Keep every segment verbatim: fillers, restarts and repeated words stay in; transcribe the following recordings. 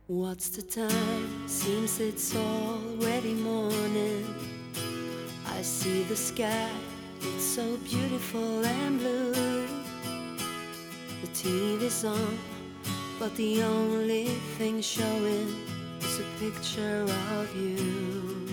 What's the time? Seems it's already morning. I see the sky, it's so beautiful and blue. The T V's on, but the only thing showing is a picture of you.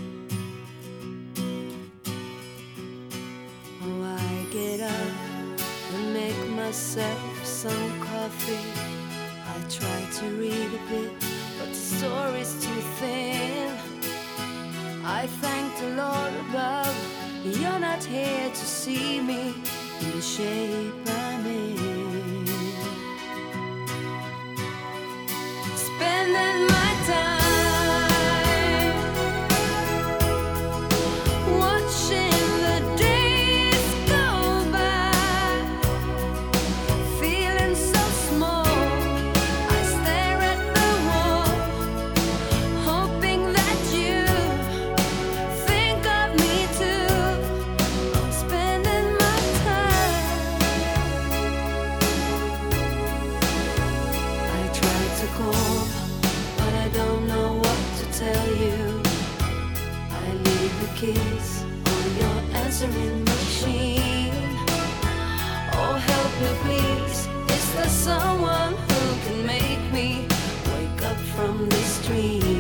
Oh, I get up and make myself some coffee. I try to read a bit, but the story's too thin. I thank the Lord above, you're not here to see me in the shape I'm in. Spending my time watching the days go by, feeling so small. I stare at the wall, hoping that you think of me too. I'm spending my time. I try to call, but I don't know what to tell you. I leave the keys on your answering machine. Oh, help me please, is there someone who can make me wake up from this dream?